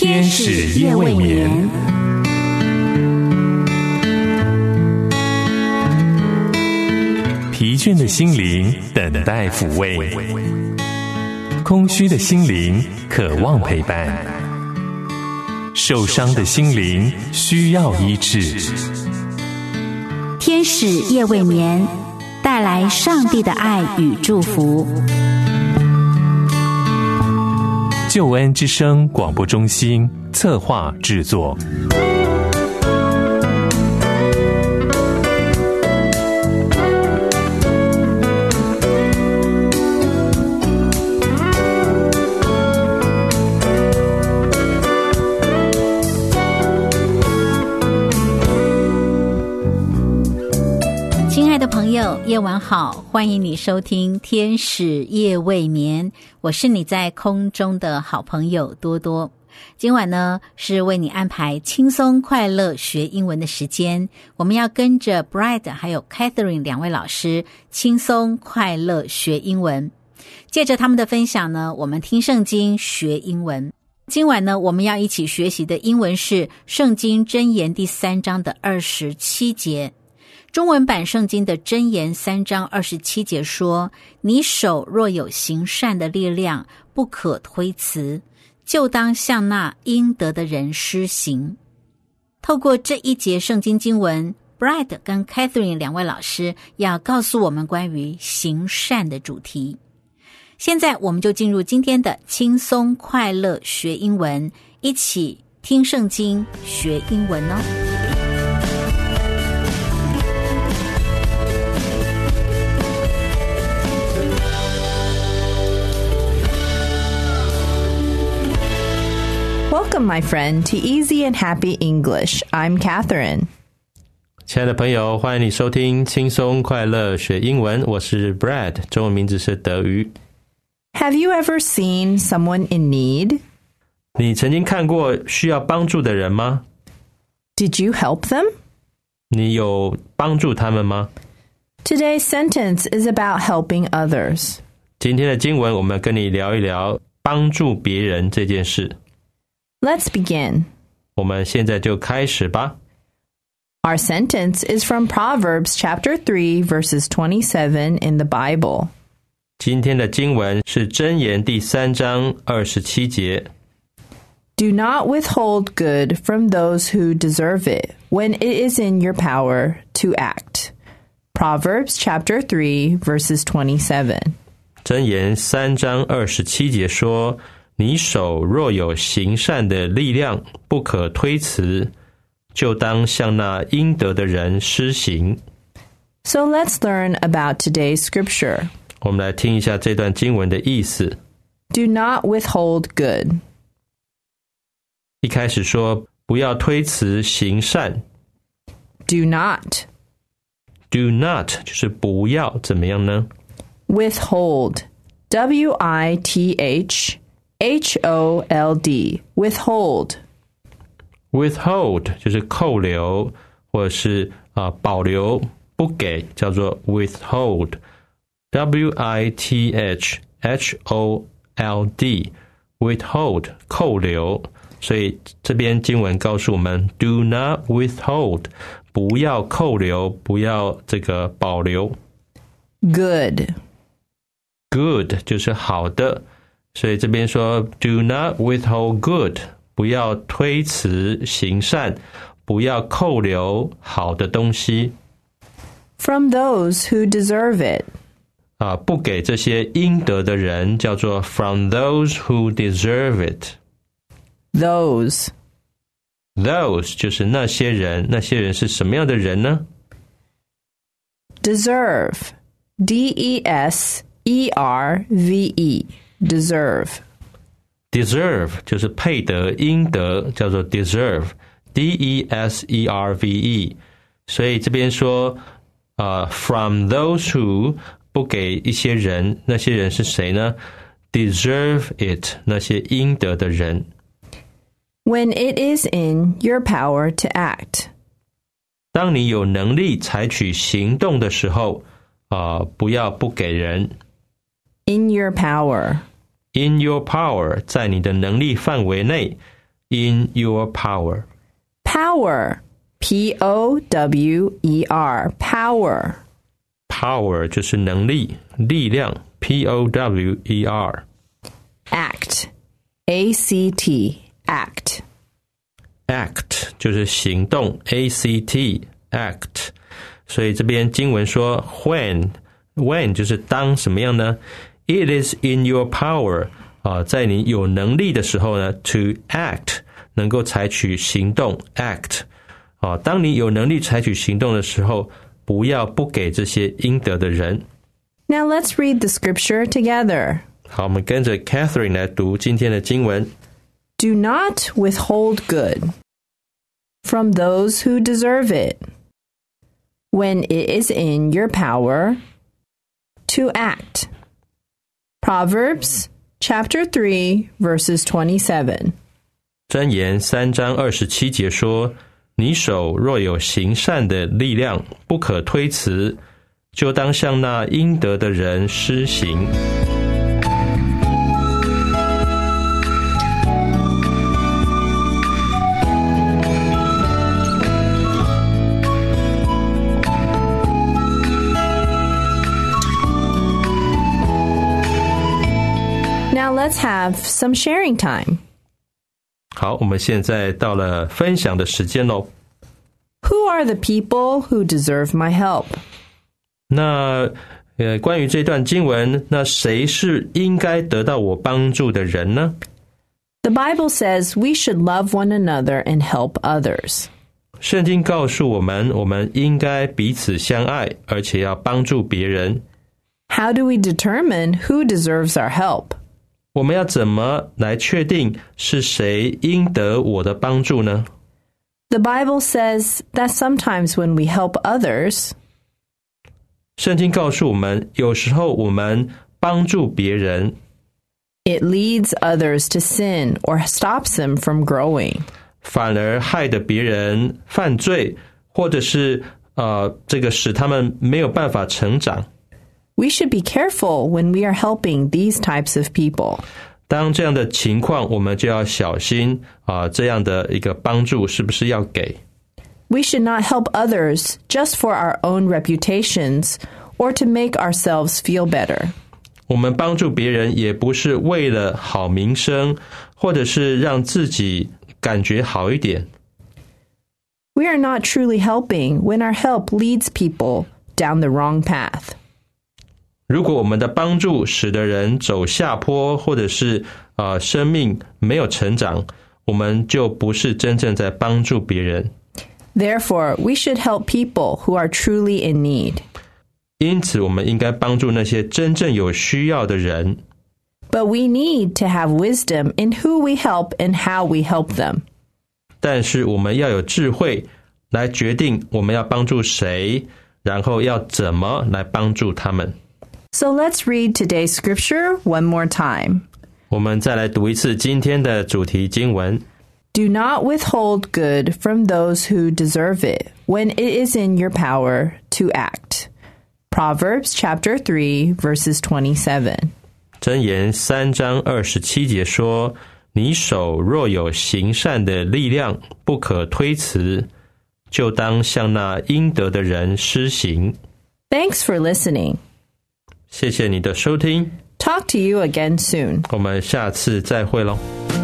天使夜未眠。疲倦的心灵等待抚慰，空虚的心灵渴望陪伴，受伤的心灵需要医治。 天使夜未眠，带来上帝的爱与祝福。 救恩之声广播中心策划制作。 亲爱的朋友，夜晚好，欢迎你收听天使夜未眠，我是你在空中的好朋友多多。今晚呢，是为你安排轻松快乐学英文的时间，我们要跟着 Brad 还有 Catherine 两位老师轻松快乐学英文。借着他们的分享呢，我们听圣经学英文。今晚呢，我们要一起学习的英文是圣经箴言第3章的27节。中文版圣经的箴言3章27节说，你手若有行善的力量，不可推辞，就当向那应得的人施行。透过这一节圣经经文， Brad 跟 Catherine 两位老师要告诉我们关于行善的主题。现在我们就进入今天的轻松快乐学英文，一起听圣经学英文哦。 Welcome, my friend, to Easy and Happy English. I'm Catherine. 亲爱的朋友，欢迎你收听轻松快乐学英文，我是 Brad， 中文名字是德瑜。 Have you ever seen someone in need? 你曾经看过需要帮助的人吗？ Did you help them? 你有帮助他们吗？ Today's sentence is about helping others. 今天的经文我们跟你聊一聊帮助别人这件事。 Let's begin. 我们现在就开始吧。 Our sentence is from Proverbs chapter 3, verses 27 in the Bible. 今天的经文是箴言第3章27节。 Do not withhold good from those who deserve it when it is in your power to act. Proverbs chapter 3, verses 27. 箴言3章27节说，你手若有行善的力量，不可推辞，就当向那应得的人施行。 So let's learn about today's scripture. 我们来听一下这段经文的意思。 Do not withhold good. 一开始说，不要推辞行善。 Do not. Do not 就是不要，怎么样呢？ Withhold. W-I-T-H-H-O-L-D. Withhold. Withhold 就是扣留，或者是保留不给，叫做 withhold。W-I-T-H-H-O-L-D. Withhold 扣留。所以这边经文告诉我们 Do not withhold 不要扣留，不要这个保留。 Good. Good 就是好的，所以这边说 Do not withhold good 不要推辞行善，不要扣留好的东西。 From those who deserve it. 不给这些应得的人，叫做 From those who deserve it. Those. Those 就是那些人，那些人是什么样的人呢？ Deserve. D-E-S-E-R-V-E. Deserve. Deserve 就是配得应得，叫做 deserve. D-E-S-E-R-V-E. 所以这边说from those who 不给一些人，那些人是谁呢？ Deserve it 那些应得的人。 When it is in your power to act. 当你有能力采取行动的时候，不要不给人。 In your power. In your power 在你的能力范围内， in your power. Power, P-O-W-E-R, power. Power 就是能力、力量 P-O-W-E-R. Act, A-C-T, act. Act 就是行动 A-C-T, act. 所以这边经文说 when 就是当什么样呢？ It is in your power, 在你有能力的时候呢 to act, 能够采取行动 act. 当你有能力采取行动的时候，不要不给这些应得的人。 Now let's read the scripture together. 好，我们跟着 Catherine 来读今天的经文。 Do not withhold good from those who deserve it, when it is in your power to act. Proverbs chapter 3, verses 27. 箴言3章27节说，你手若有行善的力量，不可推辞，就当向那应得的人施行。 Now let's have some sharing time. 好，我们现在到了分享的时间咯。 Who are the people who deserve my help? 那关于这段经文，那谁是应该得到我帮助的人呢？ The Bible says we should love one another and help others. 圣经告诉我们，我们应该彼此相爱，而且要帮助别人。 How do we determine who deserves our help? 我们要怎么来确定是谁应得我的帮助呢？ The Bible says that sometimes when we help others, 圣经告诉我们，有时候我们帮助别人， it leads others to sin or stops them from growing. 反而害得别人犯罪，或者是这个使他们没有办法成长。 We should be careful when we are helping these types of people. 当这样的情况，我们就要小心这样的一个帮助是不是要给。 We should not help others just for our own reputations or to make ourselves feel better. 我们帮助别人也不是为了好名声，或者是让自己感觉好一点。 We are not truly helping when our help leads people down the wrong path. 如果我们的帮助使得人走下坡，或者是生命没有成长，我们就不是真正在帮助别人。 Therefore, we should help people who are truly in need. 因此，我们应该帮助那些真正有需要的人。 But we need to have wisdom in who we help and how we help them. 但是我们要有智慧来决定我们要帮助谁，然后要怎么来帮助他们。 So let's read today's scripture one more time. 我们再来读一次今天的主题经文。 Do not withhold good from those who deserve it when it is in your power to act. Proverbs chapter 3, verses 27. 箴言3章27节说，你手若有行善的力量，不可推辞，就当向那应得的人施行。 Thanks for listening. 谢谢你的收听， Talk to you again soon. 我们下次再会咯。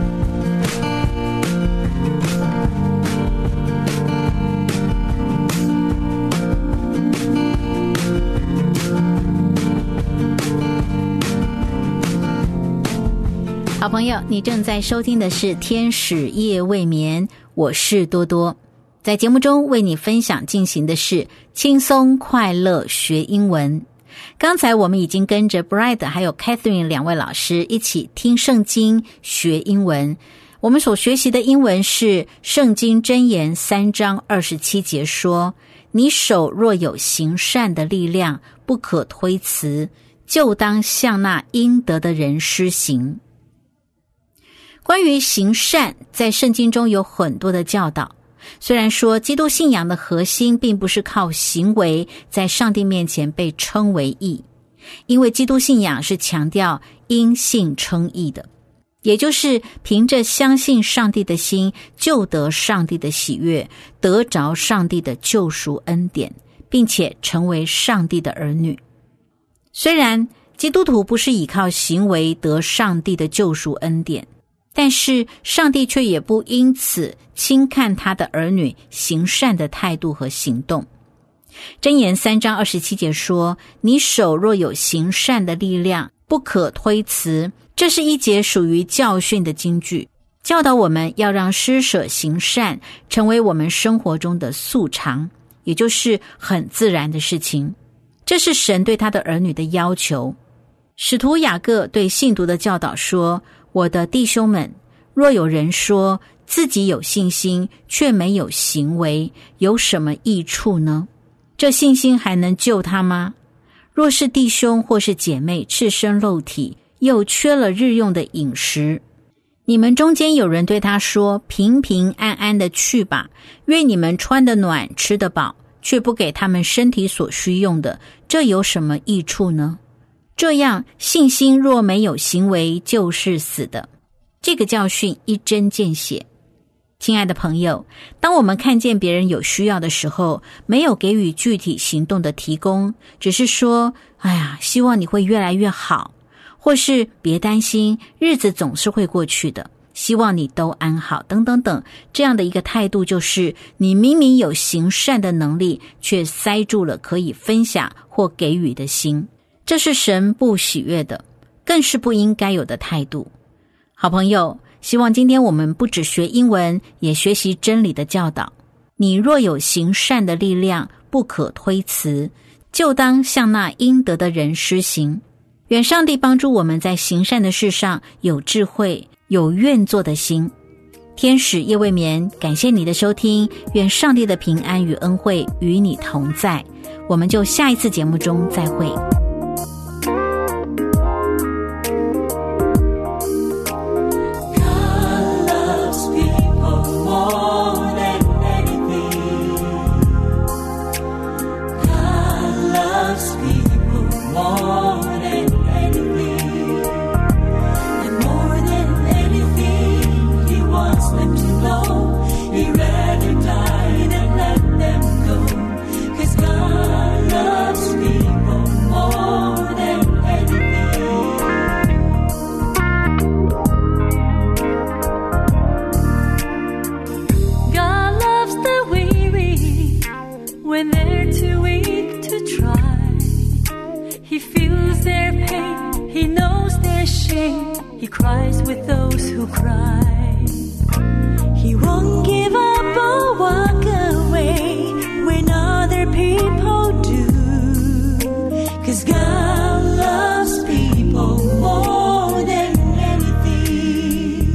好朋友，你正在收听的是天使夜未眠，我是多多。在节目中为你分享进行的是轻松快乐学英文。刚才我们已经跟着 Bride 还有 Catherine 两位老师一起听圣经学英文。我们所学习的英文是圣经箴言3章27节说，你手若有行善的力量，不可推辞，就当向那应得的人施行。关于行善，在圣经中有很多的教导。虽然说基督信仰的核心并不是靠行为在上帝面前被称为义，因为基督信仰是强调因信称义的。 也就是凭着相信上帝的心，就得上帝的喜悦，得着上帝的救赎恩典，并且成为上帝的儿女。虽然基督徒不是依靠行为得上帝的救赎恩典，但是上帝却也不因此轻看他的儿女行善的态度和行动。箴言3章27节说，你手若有行善的力量，不可推辞。这是一节属于教训的金句，教导我们要让施舍行善成为我们生活中的素常，也就是很自然的事情。这是神对他的儿女的要求。使徒雅各对信徒的教导说，我的弟兄们，若有人说自己有信心，却没有行为，有什么益处呢？这信心还能救他吗？若是弟兄或是姐妹赤身露体，又缺了日用的饮食，你们中间有人对他说，平平安安的去吧，愿你们穿得暖，吃得饱，却不给他们身体所需用的，这有什么益处呢？这样信心若没有行为，就是死的。这个教训一针见血。亲爱的朋友，当我们看见别人有需要的时候，没有给予具体行动的提供，只是说，希望你会越来越好，或是别担心，日子总是会过去的，希望你都安好，等等等，这样的一个态度，就是你明明有行善的能力，却塞住了可以分享或给予的心。这是神不喜悦的，更是不应该有的态度。好朋友，希望今天我们不只学英文，也学习真理的教导。你若有行善的力量，不可推辞，就当向那应得的人施行。愿上帝帮助我们在行善的事上有智慧，有愿做的心。天使夜未眠，感谢你的收听，愿上帝的平安与恩惠与你同在。我们就下一次节目中再会。 He cries with those who cry. He won't give up or walk away when other people do. 'Cause God loves people more than anything.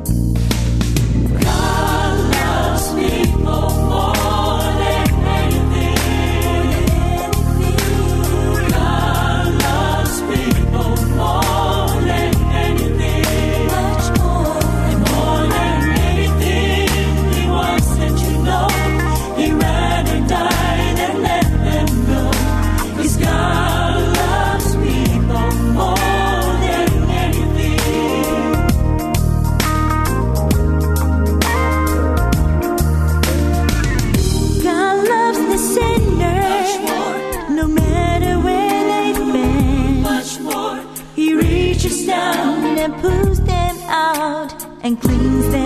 God loves people more than anything. God loves people more.And pulls them out and cleans them